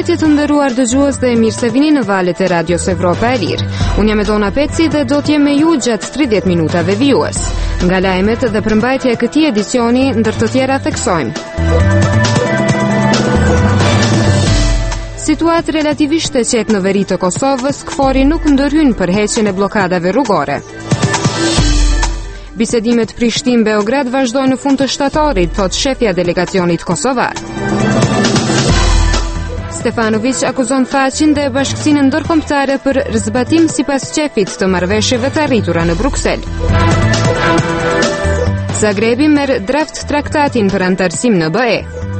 Përshëndetje të nderuar dëgjues dhe mirë se vini në valët e Radios Evropa e Lirë. Unë jam Edona Peci dhe do t'jem me ju gjatë 30 minutave vijues. Nga lajmet dhe përmbajtja e këtij edicioni, ndër të tjera theksojmë. Situatë relativisht e qetë në veri të Kosovës, KFOR-i nuk ndërhyn për heqjen e bllokadave rrugore. Bisedimet Prishtinë-Beograd vazhdojnë në fund të shtatorit, thot shefja delegacionit kosovar. Stefanović akuzon Thaçin dhe Bashkësinë Ndërkombëtare për zbatim sipas qefit të marrëveshjeve të arritura në Bruksel. Zagrebi merr draft traktatin për antarësim në BE.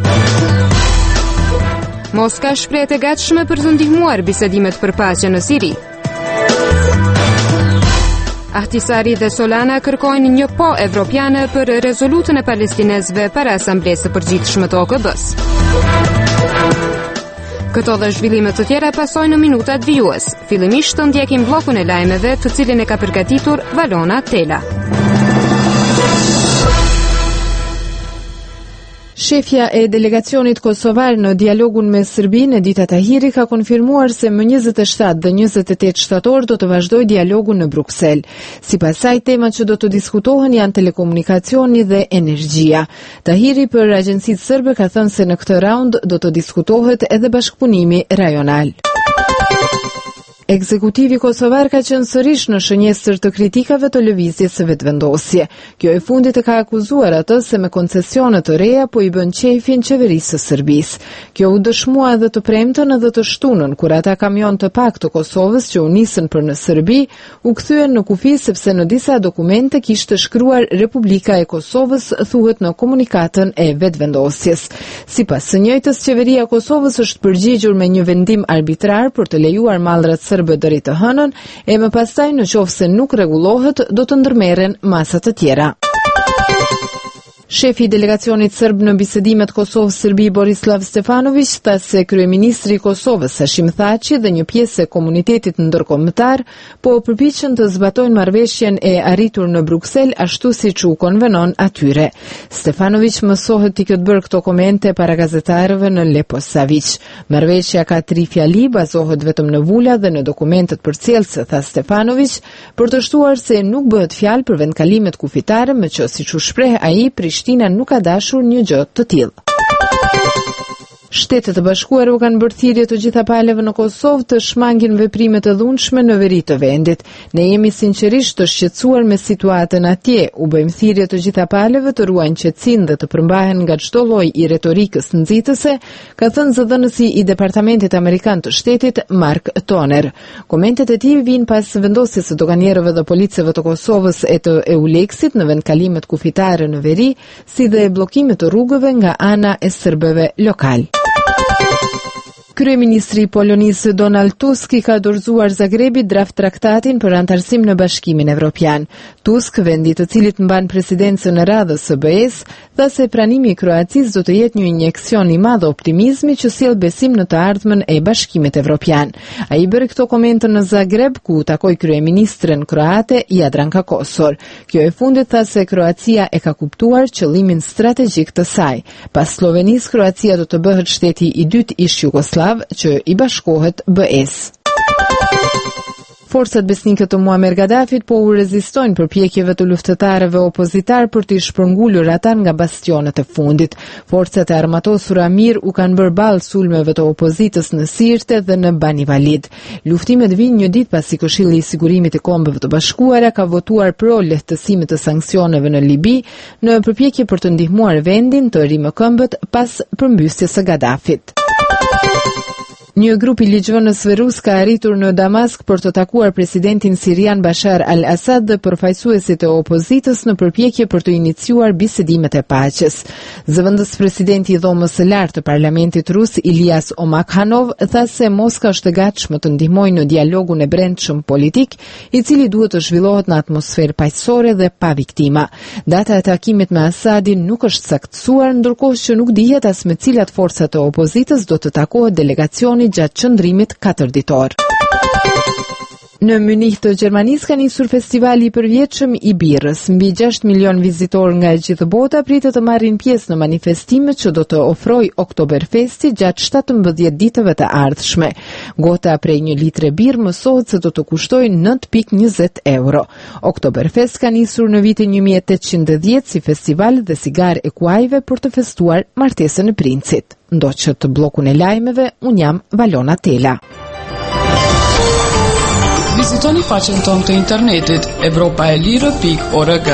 Moska shprehet e gatshme për të ndihmuar bisedimet për paqe në Siri. Ahtisari dhe Solana kërkojnë një po evropiane për rezolutën e palestinezëve para Asamblesë së Përgjithshme të OKB-s. Këto dhe zhvillimet të tjera pasojnë në minutat vijues. Fillimisht të ndjekim bllokun e lajmeve, të cilin e ka përgatitur Valona Tela. Shefja e delegacionit kosovar në dialogun me Serbinë, Edita Tahiri, ka konfirmuar se më 27 dhe 28 shtator do të vazhdojë dialogun në Bruksel. Sipas saj, temat që do të diskutohen janë telekomunikacioni dhe energjia. Tahiri për agjencitë serbe ka thënë se në këtë raund do të diskutohet edhe bashkëpunimi rajonal. Ekzekutivi kosovar ka qenë sërish në shënjestër të kritikave të lëvizjes së vetëvendosje. Kjo e fundit e ka akuzuar atë se me koncesione të reja po i bën qefin qeverisë së Serbisë. Kjo u dëshmua edhe të premten edhe të shtunën, kur ata kamion të pak të Kosovës që u nisën për në Serbi u kthyen në kufi sepse në disa dokumente kishte shkruar Republika e Kosovës, thuhet në komunikatën e vetëvendosjes. Sipas së njëjtës, qeveria e Kosovës është përgjigjur me një vendim arbitrar për të lejuar mallrat serbe deri të hënën, e më pastaj në qoftë se nuk rregullohet, do të ndërmerren masa të tjera. Shefi i delegacionit serb në bisedimet Kosovë-Serbi Borislav Stefanović tha se kryeministri i Kosovës Hashim Thaçi dhe një pjesë e komunitetit ndërkombëtar po përpiqen të zbatojnë marrëveshjen e arritur në Bruksel ashtu siç u konvenon atyre. Stefanović mësohet t'i këtë bërë këto komente para gazetarëve në Leposavić. Marrëveshja ka 3 fjali, bazohet vetëm në vula dhe në dokumentet përcjellse, tha Stefanović, për të shtuar se nuk bëhet fjalë për vendkalimet kufitare, me që siç u shpreh ai, Prishtina nuk ka dashur një gjë të tillë. Shtetet e Bashkuara u kanë bërë thirrje të gjitha palëve në Kosovë të shmangin veprimet e dhunshme në veri të vendit. Ne jemi sinqerisht të shqetësuar me situatën atje. U bëjmë thirrje të gjitha palëve të ruajnë qetësinë dhe të përmbahen nga çdo lloj i retorikës nxitëse, ka thënë zëdhënësi i Departamentit Amerikan të Shtetit Mark Toner. Komentet e tij vijnë pas vendosjes së doganierëve dhe policëve të Kosovës e të EULEX-it në vendkalimet kufitare në veri, si dhe bllokimit të rrugëve nga ana e serbëve lokal. Kryeministri i Polonisë Donald Tusk i ka dorëzuar Zagrebit draft traktatin për antarësim në Bashkimin Evropian. Tusk, vendi i të cilit mban presidencën e radhës së BE-s, tha se pranimi i Kroacisë do të jetë një injeksion i madh optimizmi që sjell besim në të ardhmen e Bashkimit Evropian. Ai bëri këto komente në Zagreb, ku takoi kryeministren kroate Jadranka Kosor. Kjo e fundit tha se Kroacia e ka kuptuar qëllimin strategjik të saj. Pas Slovenisë, Kroacia do të bëhet shteti i dytë ish Jugosllav që i bashkohet BE-s. Forcat besnike të Muammar Gaddafit po u rezistojnë përpjekjeve të luftëtarëve opozitar për t'i shpërngulur ata nga bastionet e fundit. Forcat e armatosura mirë u kanë bërë ballë sulmeve të opozitës në Sirte dhe në Bani Walid. Luftimet vijnë një ditë pasi Këshilli i Sigurimit i Kombeve të Bashkuara ka votuar pro lehtësimit të sanksioneve në Libi në përpjekje për të ndihmuar vendin të rimëkëmbët pas përmbysjes së Gaddafit. Një grup i ligjvënësve rus ka arritur në Damask për të takuar presidentin sirian Bashar al-Assad dhe përfaqësuesit e opozitës në përpjekje për të iniciuar bisedimet e paqes. Zëvendës presidenti i dhomës së lartë të parlamentit rus Ilyas Omakhanov tha se Moska është e gatshme të ndihmojë në dialogun e brendshëm politik, i cili duhet të zhvillohet në atmosferë paqësore dhe pa viktima. Data e takimit me Assadin nuk është saktësuar, ndërkohë që nuk dihet as me cilat forcat e opozitës do të takohet delegacioni gjatë qëndrimit 4 ditor. Në Munich të Gjermanisë ka nisur festivali i përvjetshëm i birrës. Mbi 6 milion vizitorë nga e gjithë bota pritet të marrin pjesë në manifestimet që do të ofrojë Oktoberfesti gjatë 17 ditëve të ardhshme. Gota prej 1 litre birë mësohet se do të kushtojë 9.20 euro. Oktoberfest ka nisur në vitin 1810 si festival dhe sigar e kuajve për të festuar martesën e princit. Ndoqët bllokun e lajmeve, un jam Valona Tela. Vizitoni faqen tonë të internetit europaelire.org.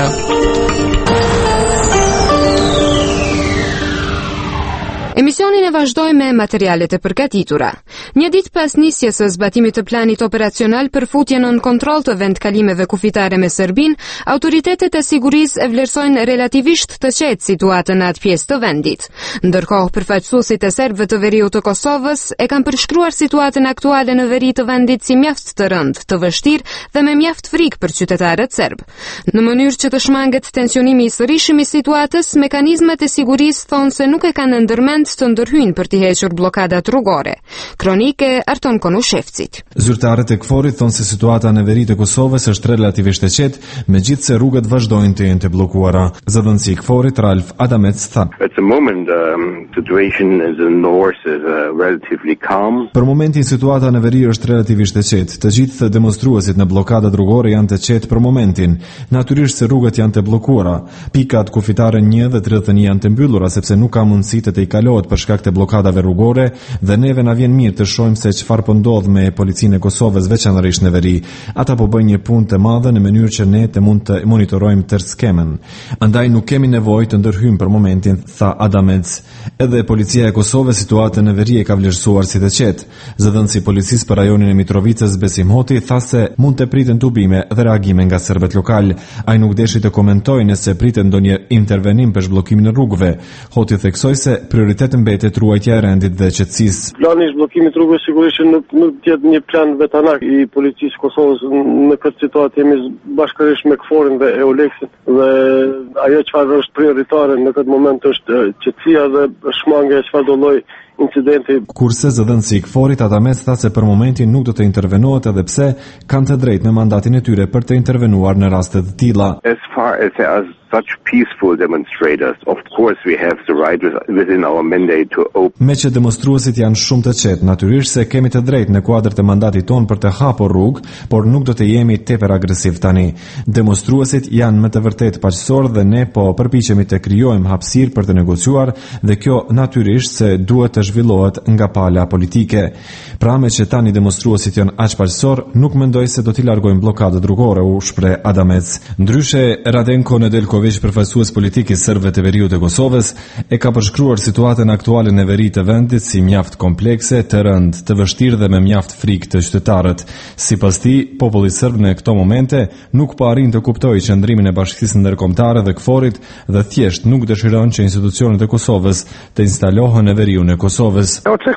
Emisionin e vazhdoj me materialet e përgatitura. Një ditë pas nisjes së zbatimit të planit operacional për futjen nën kontroll të vendkalimeve kufitare me Serbinë, autoritetet e sigurisë e vlerësojnë relativisht të qetë situatën në atë pjesë të vendit. Ndërkohë, përfaqësuesit e serbëve të veriut të Kosovës e kanë përshkruar situatën aktuale në veri të vendit si mjaft të rëndë, të vështirë dhe me mjaft frikë për qytetarët serb. Në mënyrë që të shmanget tensionimi i sërishëm i situatës, mekanizmat e sigurisë thonë se nuk e kanë ndërmend të ndërhyjnë për t'i hequr blokadat rrugore. Kronike Arton Konushevcit. Zyrtarët e KFOR-it thonë se situata në veri të Kosovës është relativisht e qetë, megjithse rrugët vazhdojnë të jenë të bllokuara. Zëdhënësi i KFOR-it Ralf Adamec tha: At the moment, situation in the north is relatively calm. Për momentin situata në veri është relativisht e qetë. Të gjithë demonstruesit në blokadat rrugore janë të qetë për momentin. Natyrisht se rrugët janë të bllokuara. Pikat kufitare 1 dhe 31 janë të mbyllura sepse nuk ka mundësi të kalohet për shkak të blokadave rrugore dhe neve na vjen mirë të shohim se çfarë po ndodh me policinë e Kosovës veçanërisht në veri. Ata po bëjnë një punë të madhe në mënyrë që ne të mund të monitorojmë tërë skemën. Andaj nuk kemi nevojë të ndërhyjmë për momentin, tha Adamec. Edhe policia e Kosovës situatën në veri e ka vlerësuar si të qetë. Zëdhënësi i policisë për rajonin e Mitrovicës Besim Hoti tha se mund të priten tubime dhe reagime nga serbët lokal. Ai nuk deshi të komentojë nëse pritet ndonjë intervenim për zhbllokimin e rrugëve. Hoti theksoi se prioritet mbetet ruajtja e rendit dhe qetësisë. Plani i zhbllokimit rrugëve sigurisht nuk tjetë një plan vetanak i policisë Kosovës. Në këtë situatë jemi bashkërisht me KFOR-in dhe EULEX-in dhe ajo çfarë është prioritare në këtë moment është qetësia dhe shmangja e çfarëdo lloj incidenti. Kurse zëdhënësi i KFOR-it Adamec tha se për momentin nuk do të intervenohet edhe pse kanë të drejtë në mandatin e tyre për të intervenuar në raste të tilla. As far as there are such peaceful demonstrators, of course we have the right within our mandate to open. Me që demonstruesit janë shumë të qetë, natyrisht se kemi të drejtë në kuadër të mandatit ton për të hapur rrugë, por nuk do të jemi tepër agresiv tani. Demonstruesit janë me të vërtetë paqësorë dhe ne po përpiqemi të krijojmë hapësirë për të negociuar dhe kjo natyrisht se duhet të zhvillohet nga pala politike. Pra me që tani demonstruesit janë aq paqësorë, nuk mendoj se do t'i largojmë blokadët rrugore, u shpreh Adamec. Ndryshe Radenko Nedeljković, përfaqësues politik i serbëve të veriut të Kosovës, e ka përshkruar situatën aktuale në veri të vendit si mjaft komplekse, të rëndë, të vështirë dhe me mjaft frikë të qytetarët. Sipas tij, populli serb në këto momente nuk po arrin të kuptojë qëndrimin e Bashkisë Ndërkombëtare dhe KFOR-it dhe thjesht nuk dëshiron që institucionet e Kosovës të instalohen në veriun e Kosovës.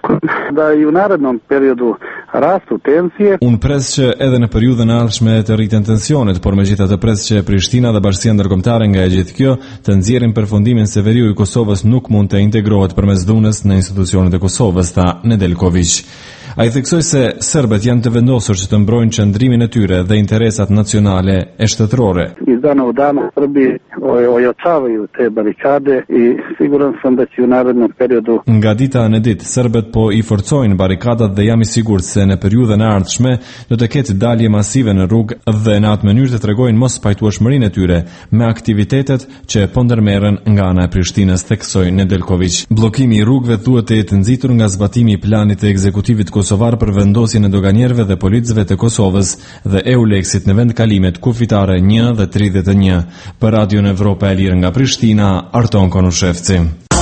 Unë pres që edhe në periudhën e ardhshme të rriten tensionet, por megjithatë pres që Prishtina dhe Bashkia Ndërkombëtare nga e gjithë kjo të nxjerrin përfundimin se veriu i Kosovës nuk mund të integrohet përmes dhunës në institucionet e Kosovës, tha Nedeljković. Ai theksoi se serbët janë të vendosur që të mbrojnë qëndrimin e tyre dhe interesat nacionale e shtetërore. Iz dana u dan Srbi ojačavaju te barikade I siguran sam da će u narednom periodu. Nga dita në ditë serbët po I forcojnë barikadat dhe jam I sigurt se në periudhën e ardhshme do të ketë dalje masive në rrugë dhe në atë mënyrë të tregojnë mos pajtueshmërinë e tyre me aktivitetet që po ndërmerren nga ana e Prishtinës, theksoi Nedeljković. Bllokimi I rrugëve thuhet të jetë nxitur nga zbatimi I planit të ekzekutivit kosovar për vendosjen e doganierëve dhe policëve të Kosovës dhe EULEX-it në vendkalimet kufitare 1 dhe 31. Për Radion Evropa e Lirë nga Prishtina, Arton Konushevci.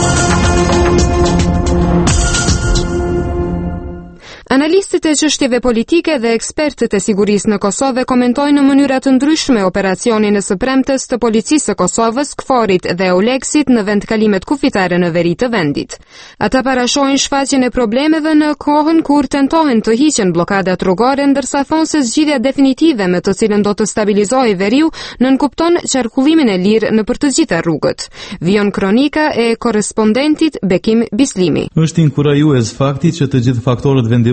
Analistët e çështjeve politike dhe ekspertët e sigurisë në Kosovë komentojnë në mënyra të ndryshme operacionin e së premtes të policisë së Kosovës, KFOR-it dhe EULEX-it në vendkalimet kufitare në veri të vendit. Ata parashohin shfaqjen e problemeve në kohën kur tentohen të hiqen bllokadat rrugore, ndërsa thonë se zgjidhja definitive me të cilën do të stabilizojë veriu nënkupton qarkullimin e lirë në për të gjitha rrugët. Vion kronika e korrespondentit Bekim Bislimi. Është inkurajues fakti që të gjithë faktorët vendimar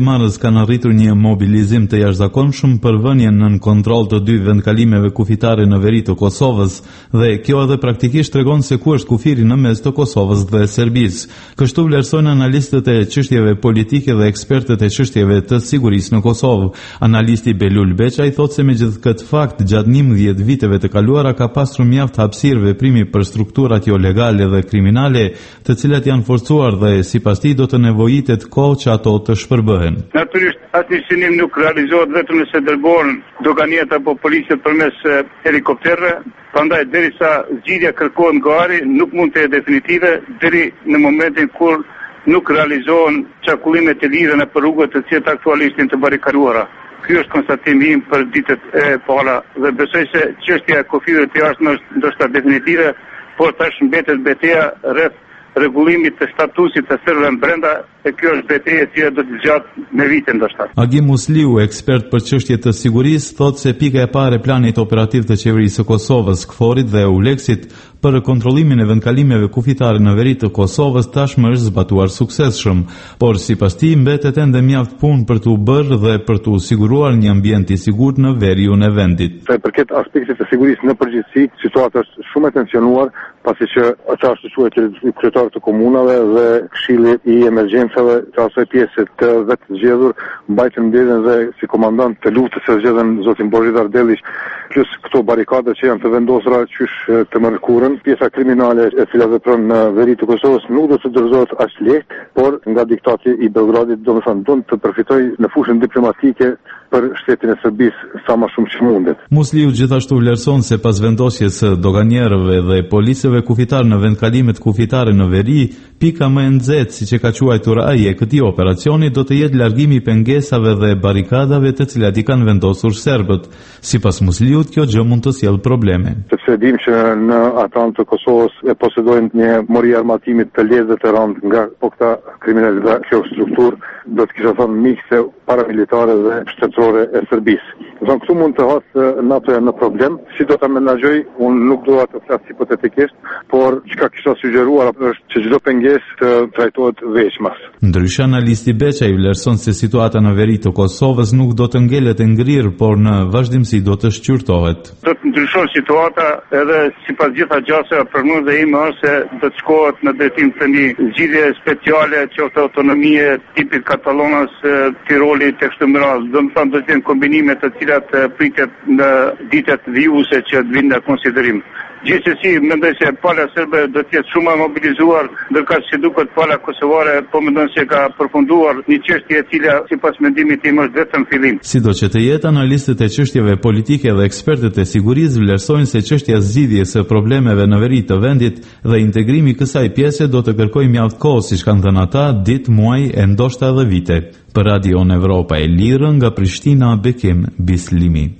marrës kanë arritur një mobilizim të jashtëzakonshëm për vënien nën kontroll të 2 vendkalimeve kufitare në veri të Kosovës dhe kjo edhe praktikisht tregon se ku është kufiri në mes të Kosovës dhe Serbisë. Kështu vlerësojnë analistët e çështjeve politike dhe ekspertët e çështjeve të sigurisë në Kosovë. Analisti Belul Beçaj thotë se megjithë këtë fakt, gjatë 11 viteve të kaluara ka pasur mjaft hapësirë veprimi për strukturat jo legale dhe kriminale, të cilat janë forcuar dhe sipas tij do të nevojitet kohë që ato të shpërbëhen. Natyrisht, asnjë synim nuk realizohet vetëm nëse dërgohen doganiet apo policët përmes helikopterëve, prandaj derisa zgjidhja kërkohet nga ari, nuk mund të jetë definitive deri në momentin kur nuk realizohen çarkullime të lidhura në rrugët të cilat aktualisht janë të barrikaduara. Ky është konstatimi im për ditët e para dhe besoj se çështja e kufive të jashtëm është ndoshta definitive, por tash mbetet betejë rreth rregullimit të statusit të serbëve brenda, e kjo është betejë që do të zgjatë me vite ndoshta. Agim Musliu, ekspert për çështje të sigurisë, thotë se pika e parë e planit operativ të qeverisë së Kosovës, KFOR-it dhe EULEX-it për kontrollimin e vendkalimeve kufitare në veri të Kosovës tashmë është zbatuar suksesshëm, por sipas tij mbetet ende mjaft punë për t'u bërë dhe për t'u siguruar një ambient i sigurt në veriun e vendit. Sa i përket aspektit të sigurisë në përgjithësi, situata është shumë e tensionuar, pasi që ata ashtu quhet kryetarët të komunave dhe këshilli i emergjencave të asaj pjese të vetë zgjedhur mbajtën mbledhjen dhe si komandant të luftës së zgjedhën zotin Božidar Delić, plus këto barikade që janë të vendosura qysh të mërkurën. Pjesa kriminale e cila vepron në veri të Kosovës nuk do të dorëzohet as lehtë, por nga diktati i Beogradit do të përfitojë në fushën diplomatike për shtetin e Serbisë sa më shumë që mundet. Musliu gjithashtu vlerëson se pas vendosjes së doganierëve dhe policëve kufitar në vendkalimet kufitare në veri, pika më e nxehtë siç e ka quajtur ai e këtij operacioni do të jetë largimi i pengesave dhe barikadave të cilat i kanë vendosur serbët. Sipas Musliut, kjo gjë mund të sjellë probleme. Sepse dim që në atë të Kosovës e posedojnë një mori armatimit të lehtë të rënd nga këta kriminalë dhe kjo strukturë do të kisha thënë mikse paramilitare dhe shtetërore e Serbisë. Këtu mund të hasë NATO në problem, si do ta menaxhoj, unë nuk do të flas hipotetikisht, por çka kisha sugjeruar është që çdo pengesë të trajtohet veçmas. Ndryshe, analisti Beçaj vlerëson se situata në veri të Kosovës nuk do të ngelet e ngrirë, por në vazhdimsi do të shqyrtohet. Do të ndryshon situata edhe sipas gjitha gjasave përmendur dhe ime është se do të shkohet në drejtim të një zgjidhje speciale, qoftë autonomie tipit Katalonas, Tirolit, e kështu me radhë. Do të thonë do të jenë kombinime të cilat pritet në ditët vijuse që të vinë në konsiderim. Gjithsesi, mendoj se pala serbe do të jetë shumë e mobilizuar, ndërkohë që duket pala kosovare po mendon se ka përfunduar një çështje e cila sipas mendimit tim është vetëm fillim. Sido që të jetë, analistët e çështjeve politike dhe ekspertët e sigurisë vlerësojnë se çështja e zgjidhjes së problemeve në veri të vendit dhe integrimi i kësaj pjese do të kërkojë mjaft kohë, siç kanë thënë ata, ditë, muaj e ndoshta edhe vite. Për Radio Evropa e Lirë nga Prishtina, Bekim Bislimi.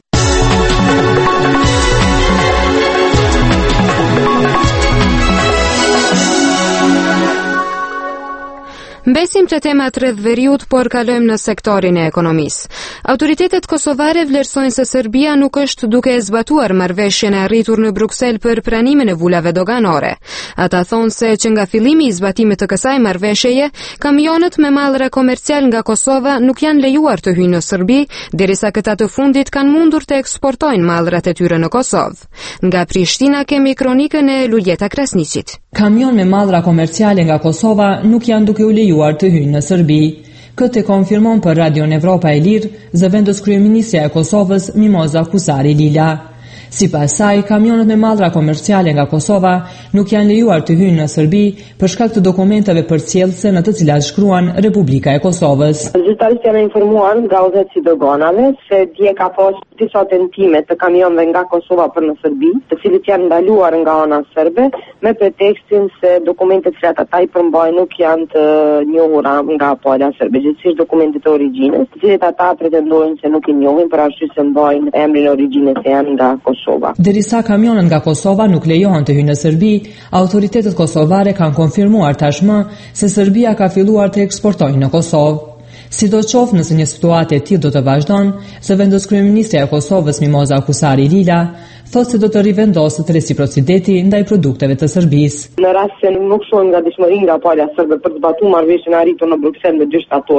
Mbesim të temat rreth veriut, por kalojmë në sektorin e ekonomisë. Autoritetet kosovare vlerësojnë se Serbia nuk është duke e zbatuar marrëveshjen e arritur në Bruksel për pranimin e vulave doganore. Ata thonë se që nga fillimi i zbatimit të kësaj marrëveshjeje, kamionët me mallra komercial nga Kosova nuk janë lejuar të hyjnë në Serbi, derisa këta të fundit kanë mundur të eksportojnë mallrat e tyre në Kosovë. Nga Prishtina kemi kronikën e Luljeta Krasniqit. Kamion me mallra komerciale nga Kosova nuk janë duke u lejuar të hyjnë në Serbi. Këtë konfirmon për Radio Evropa e Lirë zëvendës kryeministja e Kosovës Mimoza Kusari Lila. Sipas saj, kamionët me mallra komerciale nga Kosova nuk janë lejuar të hyjnë në Serbi për shkak të dokumenteve përcjellëse në të cilat shkruan Republika e Kosovës. Zyrtarisht janë informuar nga udhëheqësi doganave se dje ka pasur disa tentime të kamionëve nga Kosova për në Serbi, të cilët janë ndaluar nga ana serbe me pretekstin se dokumentet që ata i përmbajnë nuk janë të njohura nga pala serbe, gjithsesi dokumentet e origjinës, të cilët ata pretendojnë se nuk i njohin për arsye se mbajnë emrin origjinës e janë nga Kosova. Derisa kamionët nga Kosova nuk lejohen të hyjnë në Serbi, autoritetet kosovare kanë konfirmuar tashmë se Serbia ka filluar të eksportojë në Kosovë. Sidoqoftë nëse një situatë e tillë do të vazhdon, zëvendës kryeministja e Kosovës Mimoza Kusari Lila thotë se do të rivendoset reciprociteti ndaj produkteve të Serbisë. Në rast se nuk shohim nga dëshmëri nga pala serbe për të zbatuar marrëveshjen e arritur në Bruksel në 2 shtator,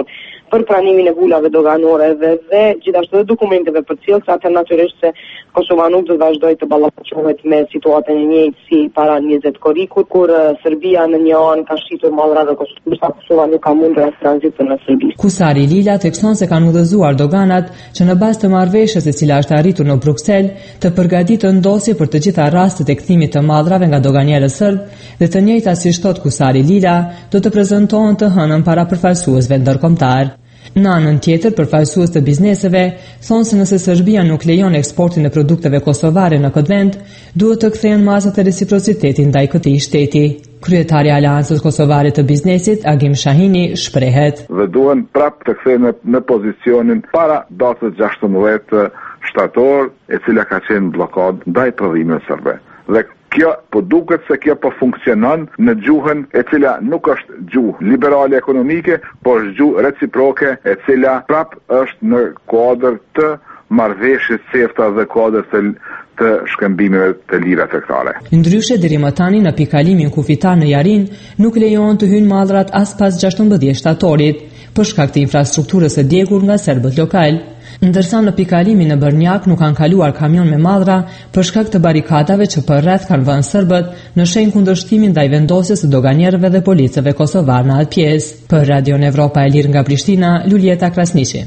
për pranimin e vulave doganore dhe gjithashtu dhe dokumenteve për cilë, sa atë natyrisht se Kosova nuk do të vazhdoj të ballafaqohet me situatën e njëjtë si para 20 korrikut, kur Serbia në një anë ka shqitur mallra dhe Kosova nuk ka mundur as tranzit në Serbi. Kusari Lila thekson se kanë udhëzuar doganat që në bazë të marrëveshjes e cila është arritur në Bruksel të përgatitë ndosje për të gjitha rastet e kthimit të mallrave nga doganierët serb dhe të njëjta si thot Kusari Lila do të prezantohen të hënën para përfaqësuesve ndërkombëtar. Në anën tjetër, përfaqësues të bizneseve thonë se nëse Serbia nuk lejon eksportin e produkteve kosovare në këtë vend, duhet të kthehen masat e reciprocitetit ndaj këtij shteti. Kryetari i Aleancës Kosovare të Biznesit, Agim Shahini, shprehet: "Dhe duhen prapë të kthehen në pozicionin para datës 16 shtator, e cila ka qenë blokadë ndaj prodhimeve serbe." Dhe kjo po duket se kjo po funksionon në gjuhën e cila nuk është gjuhë liberale ekonomike, por është gjuhë reciproke e cila prap është në kuadër të marrëveshjes CEFTA dhe kuadër të shkëmbimeve të lira tregtare. Ndryshe deri më tani në pikalimin kufitar në Jarin nuk lejohen të hyjnë mallrat as pas 16 shtatorit, për shkak të infrastrukturës së djegur nga serbët lokal. Ndërsa në pikalimin në Bërnjak nuk kanë kaluar kamion me mallra për shkak të barikadave që përreth kanë vënë serbët në shenjë kundërshtimin ndaj vendosjes së doganierëve dhe policëve kosovar në atë pjesë. Për Radio Evropa e Lirë nga Prishtina, Lulieta Krasniqi.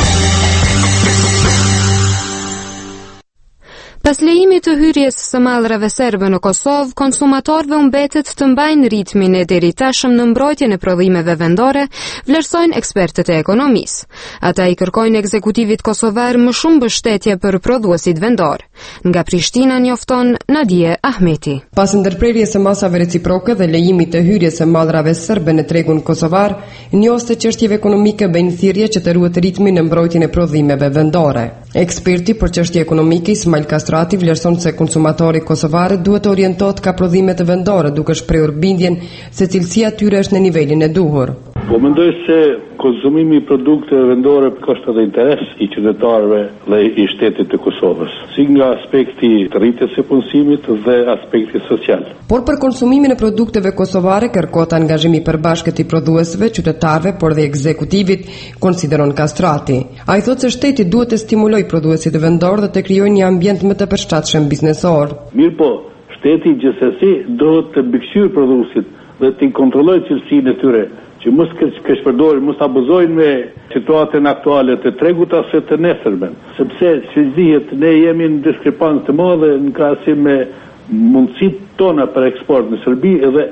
Pas lejimit të hyrjes së mallrave serbe në Kosovë, konsumatorëve u mbetet të mbajnë ritmin e deritashëm në mbrojtjen e prodhimeve vendore, vlerësojnë ekspertët e ekonomisë. Ata i kërkojnë ekzekutivit kosovar më shumë mbështetje për prodhuesit vendor. Nga Prishtina njofton Nadije Ahmeti. Pas ndërprerjes së masave reciproke dhe lejimit të hyrjes së mallrave serbe në tregun kosovar, njoste çështjeve ekonomike bëjnë thirrje që të ruhet ritmi në mbrojtjen e prodhimeve vendore. Eksperti për çështje ekonomike Ismail Kastrati vlerëson se konsumatori kosovar duhet të orientohet ka prodhime të vendore, duke shprehur bindjen se cilësia e tyre është në nivelin e duhur. Po mendoj se konsumimi i produkteve vendore ka edhe interes i qytetarëve dhe i shtetit të Kosovës, si nga aspekti të rritjes së punësimit dhe aspekti social. Por për konsumimin e produkteve kosovare kërkohet angazhimi i përbashkët i prodhuesve, qytetarëve, por dhe ekzekutivit, konsideron Kastrati. Ai thotë se shteti duhet të stimulojë prodhuesit vendor dhe të krijojë një ambient më të përshtatshëm biznesor. Mirë po, shteti gjithsesi duhet të mbikëqyrë prodhuesit dhe të kontrollojë cilësinë e tyre, që mos këshpërdojnë, mos abuzojnë me situatën aktuale të tregut ose të nesërmen, sepse shqizihet ne jemi në diskrepancë të madhe në krahasim me mundësitë tona për eksport në Serbi dhe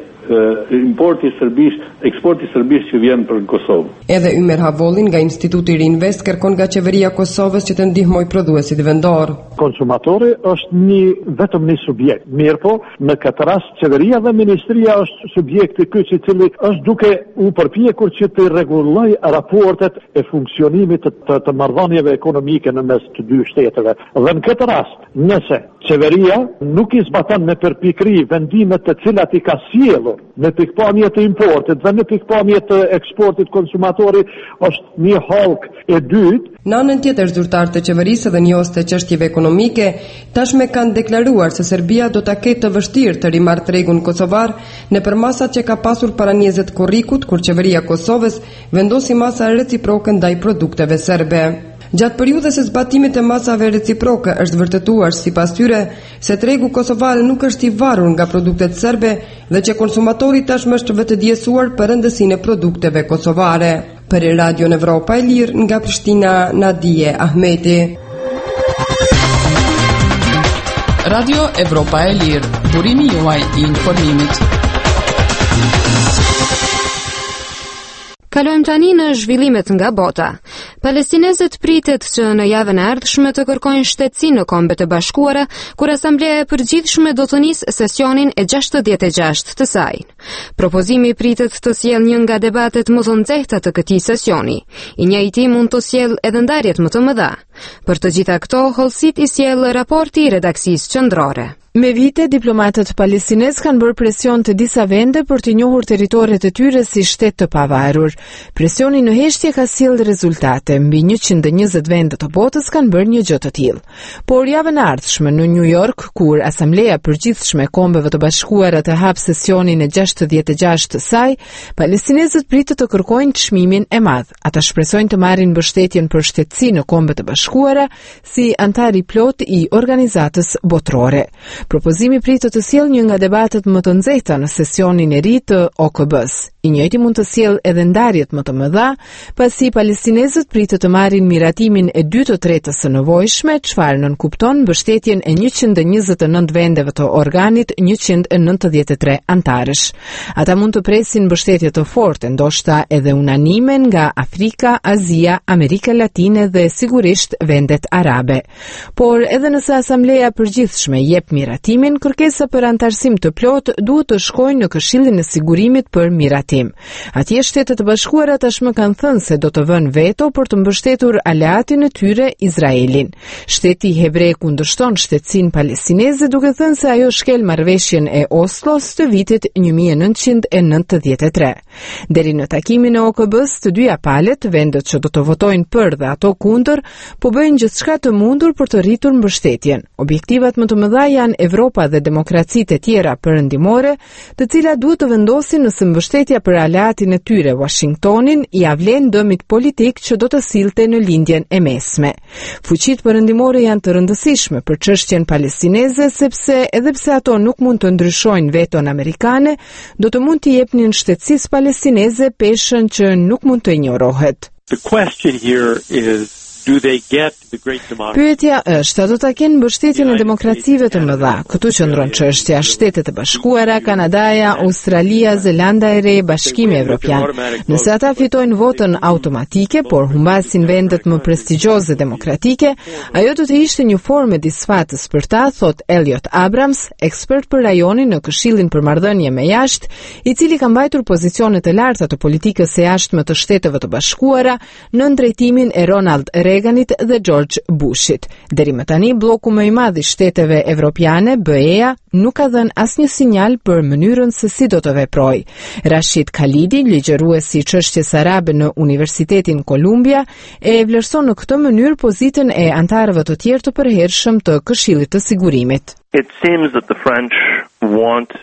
eksporti serbisht që vjen për Kosovë. Edhe Ymer Havolin nga Instituti Rinvest kërkon nga qeveria e Kosovës që të ndihmojë prodhuesit vendor. Konsumatori është vetëm një subjekt. Mirëpo, në këtë rast qeveria dhe ministria është subjekti ky i cili është duke u përpjekur që të rregullojë raportet e funksionimit të marrëdhënieve ekonomike në mes të dy shteteve. Dhe në këtë rast, nëse qeveria nuk i zbaton me përpikri vendimet të cilat i ka sjellur në pikpamje të importit dhe në pikpamje të eksportit konsumatori është një halk e dytë. Në anën tjetër, zyrtarët e qeverisë dhe njohës të çështjeve ekonomike tashmë kanë deklaruar se Serbia do ta ketë të vështirë të rimarrë tregun kosovar nëpër masat që ka pasur para 20 korrikut, kur qeveria e Kosovës vendosi masa reciproke ndaj produkteve serbe. Gjatë periudhës së zbatimit të masave reciproke është vërtetuar sipas tyre se tregu kosovar nuk është i varur nga produktet serbe dhe që konsumatori tashmë është vetëdijsuar për rëndësinë e produkteve kosovare. Për Radio Evropa e Lirë nga Prishtina, Nadije Ahmeti. Radio Evropa e Lirë, burimi juaj i informimit. Kalojmë tani në zhvillimet nga bota. Palestinezët pritet që në javën e ardhshme të kërkojnë shtetësi në Kombet e Bashkuara, kur Asambleja e Përgjithshme do të nisë sesionin e 66 të saj. Propozimi pritet të sjellë një nga debatet më të nxehta të këtij sesioni. I njëjti mund të sjellë edhe ndarjet më të mëdha. Për të gjitha këto, Hollësit i sjell raporti i redaksisë qendrore. Me vite, diplomatët palestinez kanë bërë presion të disa vende për të njohur territoret e tyre si shtet të pavarur. Presioni në heshtje ka sjellë rezultate. Mbi 120 vende të botës kanë bërë një gjë të tillë. Por javën e ardhshme në New York, kur Asambleja e Përgjithshme e Kombeve të Bashkuara të hap sesionin e 66 të saj, palestinezët pritet të kërkojnë çmimin e madh. Ata shpresojnë të marrin mbështetjen për shtetësi në Kombet e Bashkuara si antar i plot i organizatës botërore. Propozimi pritet të sjellë një nga debatet më të nxehta në sesionin e ri të OKB-s. I njëjti mund të sjellë edhe ndarjet më të mëdha, pasi palestinezët pritet të marrin miratimin e 2/3 së nevojshme, çfarë nënkupton mbështetjen e 129 vendeve të organit 193 antarësh. Ata mund të presin mbështetje të fortë, ndoshta edhe unanime nga Afrika, Azia, Amerika Latine dhe sigurisht vendet arabe. Por edhe nëse Asambleja e Përgjithshme jep miratimin, kërkesa për antarësim të plot duhet të shkojnë në Këshillin e Sigurimit për miratim. Atje Shtetet e Bashkuara tashmë kanë thënë se do të vënë veto për të mbështetur aleatin e tyre Izraelin. Shteti hebre kundërshton shtetësinë palestineze duke thënë se ajo shkel marrëveshjen e Oslos të vitit 1993. Deri në takimin e OKB-s, të dyja palët, vendet që do të votojnë për dhe ato kundër, po bëjnë gjithçka të mundur për të rritur mbështetjen. Objektivat më të mëdha janë Evropa dhe demokracitë e tjera perëndimore, të cilat duhet të vendosin nëse mbështetja për aleatin e tyre Washingtonin i avlen dëmit politik që do të sillte në lindjen e mesme. Fuqitë perëndimore janë të rëndësishme për çështjen palestineze sepse edhe pse ato nuk mund të ndryshojnë veton amerikane, do të mund t'i jepnin shtetësisë palestineze peshën që nuk mund të injorohet. The question here is, do they get the great democracy? Pyetja është, a do ta kenë mbështetjen e demokracive të mëdha? Këtu qëndron çështja. Shtetet e Bashkuara, Kanadaja, Australia, Zelanda e Re, Bashkimi Evropian. Nëse ata fitojnë votën automatike, por humbasin vendet më prestigjioze demokratike, ajo do të ishte një formë disfatës për ta, thot Elliot Abrams, ekspert për rajonin në Këshillin për Marrëdhënie me Jashtë, i cili ka mbajtur pozicionet e larta të politikës së jashtme të Shteteve të Bashkuara në drejtimin e Ronald Reaganit dhe George Bushit. Deri më tani, bloku më i madh i shteteve evropiane, BE-ja, nuk ka dhënë asnjë sinjal për mënyrën se si do të veprojë. Rashid Khalidi, ligjëruesi i çështjes arabe në Universitetin Columbia, e vlerëson në këtë mënyrë pozitën e antarëve të tjerë të përhershëm të Këshillit të Sigurimit. It seems that the French want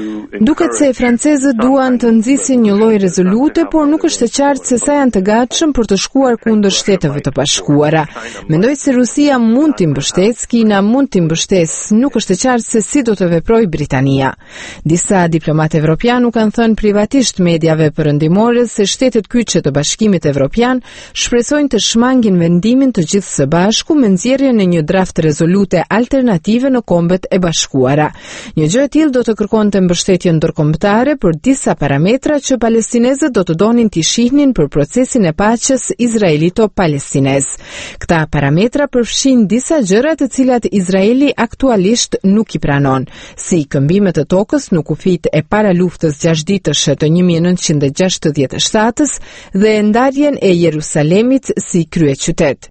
Duket se francezët duan të nxisin një lloj rezolute, por nuk është e qartë se sa janë të gatshëm për të shkuar kundër Shteteve të Bashkuara. Mendoj se Rusia mund t'i mbështesë, Kina mund t'i mbështesë, nuk është e qartë se si do të veprojë Britania. Disa diplomatë evropianë kanë thënë privatisht mediave perëndimore se shtetet kyçe të Bashkimit Evropian shpresojnë të shmangin vendimin të gjithë së bashku me nxjerrjen e një draft rezolute alternative në Kombet e Bashkuara. Një gjë e tillë do të kërkonte mbështetje ndërkombëtare për disa parametra që palestinezët do të donin t'i shihnin për procesin e paqes izraelito-palestinez. Këta parametra përfshin disa gjëra të cilat Izraeli aktualisht nuk i pranon, si këmbimet e tokës në kufit e para luftës 6 ditëshe të 1967-s dhe ndarjen e Jerusalemit si kryeqytet.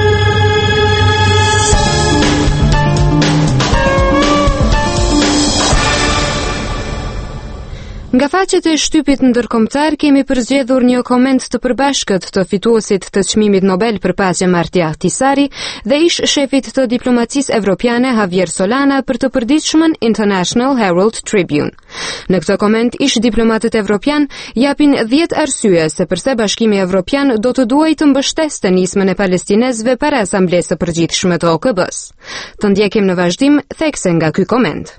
Nga faqet e shtypit ndërkombëtar kemi përzgjedhur një koment të përbashkët të fituesit të çmimit Nobel për paqe Martia Ahtisaari dhe ish shefit të diplomacisë evropiane Javier Solana për të përditshmën International Herald Tribune. Në këtë koment ish diplomatët evropian japin 10 arsye se pse Bashkimi Evropian do të duajë të mbështeste nismën e palestinezëve para Asamblesë së Përgjithshme të OKB-s. Të ndjekim në vazhdim thekse nga ky koment.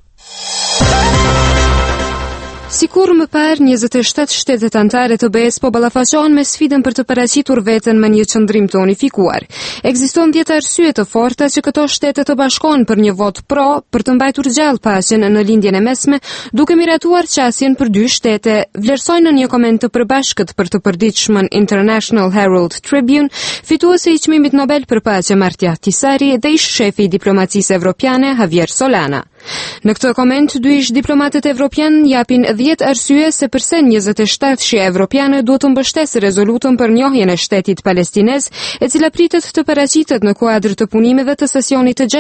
Sikur më parë, 27 shtetet anëtare të BE-s po ballafaqohen me sfidën për të paraqitur veten me një qëndrim të unifikuar. Ekziston 10 arsye të forta që këto shtete të bashkohen për një vot pro për të mbajtur gjallë paqen në lindjen e mesme, duke miratuar qasjen për 2 shtete. Vlerësojnë në një koment të përbashkët për të përditshmën International Herald Tribune, fituesi i çmimit Nobel për paqe Martia Ahtisaari dhe ish shefi i diplomacisë evropiane Javier Solana. Në këtë koment, dy ish diplomatët evropian japin 10 arsye se pse 27 shi evropiane duhet të mbështesë rezolutën për njohjen e shtetit palestinez, e cila pritet të paraqitet në kuadër të punimeve të sesionit të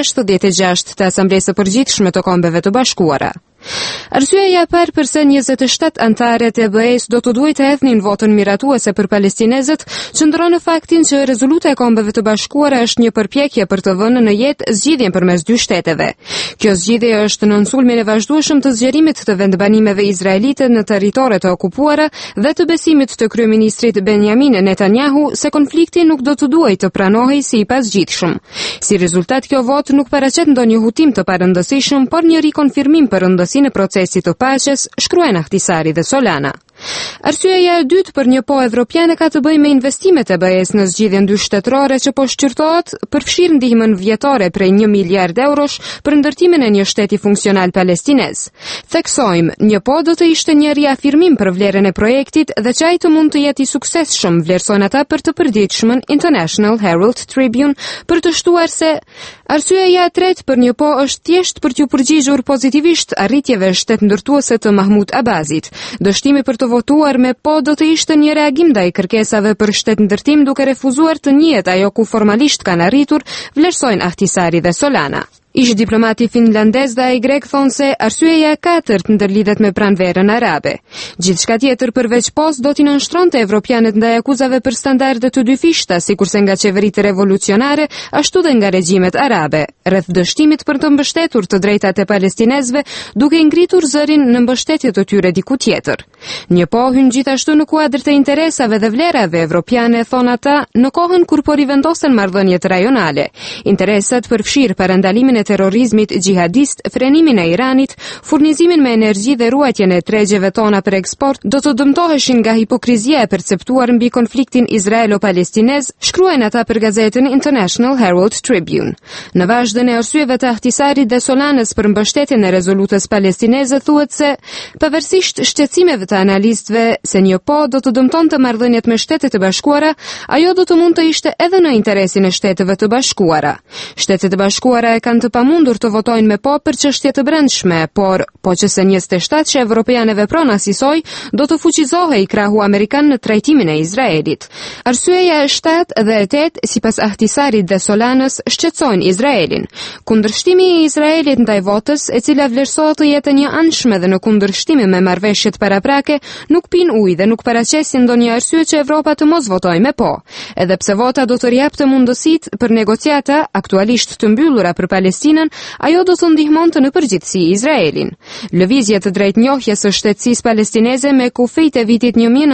66 të Asamblesë së Përgjithshme të Kombeve të Bashkuara. Arsyeja e parë pse 27 anëtarët e BE-s do të duhet të hedhin votën miratuese për palestinezët qëndron në faktin që rezoluta e Kombeve të Bashkuara është një përpjekje për të vënë në jetë zgjidhjen përmes dy shteteve. Kjo zgjidhje është në sulmin e vazhdueshëm të zgjerimit të vendbanimeve izraelite në territore të okupuara dhe të besimit të kryeministrit Benjamin Netanyahu se konflikti nuk do të duhet të pranohej si i pasgjidhshëm. Si rezultat, kjo votë nuk paraqet ndonjë hutim të parëndësishëm, por një rikonfirmim për në procesit të paqes, shkruajnë Ahtisari dhe Solana. Arsyeja e dytë për një po evropiane ka të bëjë me investimet e BE-s në zgjidhjen dy shtetërore që po shqyrtohet përfshir ndihmën vjetore prej 1 miliard eurosh për ndërtimin e një shteti funksional palestinez. Theksojmë, një po do të ishte një riafirmim për vlerën e projektit dhe që ai të mund të jetë i suksesshëm, vlerësojnë ata për të përditshmen International Herald Tribune për të shtuar se arsyeja e tretë për një po është thjesht për t'u përgjigjur pozitivisht arritjeve shtetëndërtuese të Mahmud Abbazit. Dështimi për të votuar me po do të ishte një reagim ndaj kërkesave për shtetëndërtim duke refuzuar të njihet ajo ku formalisht kanë arritur, vlerësojnë Ahtisari dhe Solana. Ish diplomati finlandez dhe ai grek thonë se arsyeja e katërt ndërlidhet me pranverën arabe. Gjithçka tjetër përveç pos do t'i nënshtronte evropianët ndaj akuzave për standarde të dyfishta, sikurse nga qeveritë revolucionare, ashtu dhe nga regjimet arabe, rreth dështimit për të mbështetur të drejtat e palestinezëve, duke ngritur zërin në mbështetje të tyre diku tjetër. Një po hyn gjithashtu në kuadër të interesave dhe vlerave evropiane, thonë ata, në kohën kur po rivendosen marrëdhëniet rajonale. Interesat përfshir parandalimin e terrorizmit gjihadist, frenimin e Iranit, furnizimin me energji dhe ruajtjen e tregjeve tona për eksport do të dëmtoheshin nga hipokrizia e perceptuar mbi konfliktin izraelo-palestinez, shkruajnë ata për gazetën International Herald Tribune. Në vazhdën e arsyeve të Ahtisarit dhe Solanës për mbështetjen e rezolutës palestineze thuhet se, pavarësisht shqetësimeve të analistëve se një po do të dëmtonte marrëdhëniet me Shtetet e Bashkuara, ajo do të mund të ishte edhe në interesin e Shteteve të Bashkuara. Shtetet e Bashkuara e kanë të pamundur të votojnë me po për çështje të brendshme, por po që se 27 që evropiane vepron asisoj, do të fuqizohej krahu amerikan në trajtimin e Izraelit. Arsyeja e 7 dhe e 8, sipas Ahtisarit dhe Solanës, shqetësojnë Izraelin. Kundërshtimi i Izraelit ndaj votës, e cila vlerësohet të jetë një anshme dhe në kundërshtim me marrëveshjet paraprake, nuk pin ujë dhe nuk paraqesin ndonjë arsye që Evropa të mos votojë me po. Edhe pse vota do të japte mundësitë për negociata aktualisht të mbyllura për Palestinën, ajo do të ndihmonte në përgjithësi Izraelin. Lëvizjet të drejtnjohjes së shtetësisë palestineze me kufijt e vitit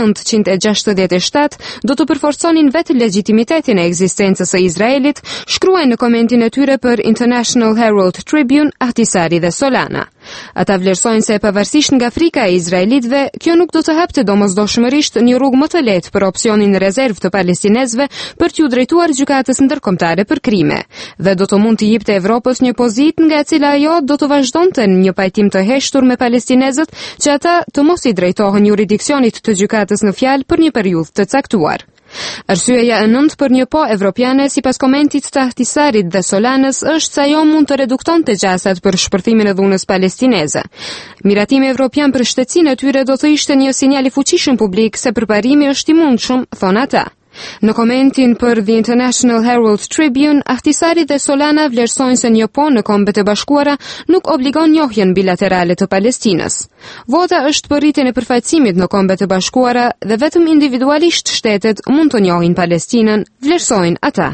1967 do të përforconin vetë legitimitetin e ekzistencës së Izraelit, shkruajnë në komentin e tyre për International Herald Tribune Ahtisari dhe Solana. Ata vlerësojnë se pavarësisht nga frika e izraelitëve, kjo nuk do të hapte domosdoshmërisht një rrugë më të lehtë për opsionin rezervë të palestinezëve për t'u drejtuar gjykatës ndërkombëtare për krime, dhe do të mund të jepte Evropës një pozitë nga e cila ajo do të vazhdonte në një pajtim të heshtur me palestinezët që ata të mos i drejtohen jurisdiksionit të gjykatës në fjalë për një periudhë të caktuar. Arsyeja e nëntë për një po evropiane, sipas komentit të Ahtisarit dhe Solanës, është se ajo mund të reduktonte gjasat për shpërthimin e dhunës palestineze. Miratimi evropian për shtetësinë e tyre do të ishte një sinjal i fuqishëm publik se përparimi është i mundshëm, thonë ata. Në komentin për The International Herald Tribune, Ahtisari dhe Solana vlerësojnë se një po në Kombet e Bashkuara nuk obligon njohjen bilaterale të Palestinës. Vota është për rritjen e përfaqësimit në Kombet e Bashkuara dhe vetëm individualisht shtetet mund të njohin Palestinën, vlerësojnë ata.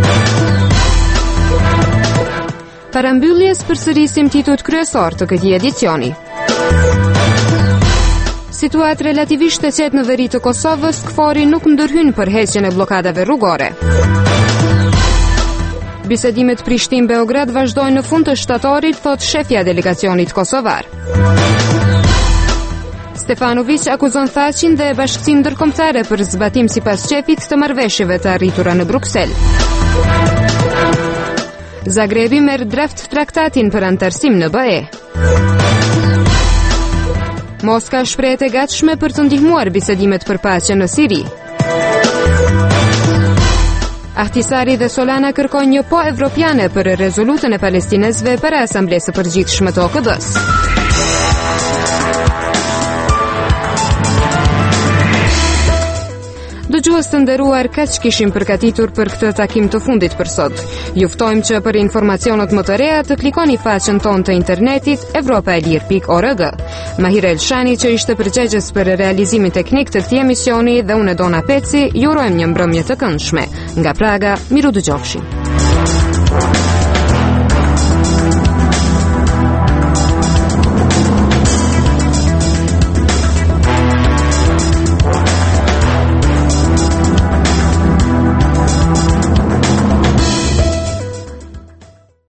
Parambylljes përsërisim titujt kryesor të këtij edicioni. Situatë relativisht të qetë në veri të Kosovës, KFOR-i nuk ndërhyn për heqjen e blokadave rrugore. Bisedimet Prishtinë-Beograd vazhdojnë në fund të shtatorit, thot shefja delegacionit kosovar. Stefanović akuzon Thaçin dhe Bashkësinë Ndërkombëtare për zbatim sipas shefit të marrëveshjeve të arritura në Bruksel. Zagrebi merr draft traktatin për antarësim në BE. Moska shprehet e gatshme për të ndihmuar bisedimet për paqe në Siri. Ahtisari dhe Solana kërkojnë një po evropiane për rezolutën e palestinezve para Asamblesë së Përgjithshme të OKB-s. Dëgjues të nderuar, kaq kishim përgatitur për këtë takim të fundit për sot. Ju ftojmë që për informacionet më të reja të klikoni faqen tonë të internetit europaelir.org. Mahir Elshani, që ishte përgjegjës për realizimin teknik të këtij emisioni, dhe unë Dona Peci, ju urojmë një mbrëmje të këndshme. Nga Praga, miru dëgjofshim.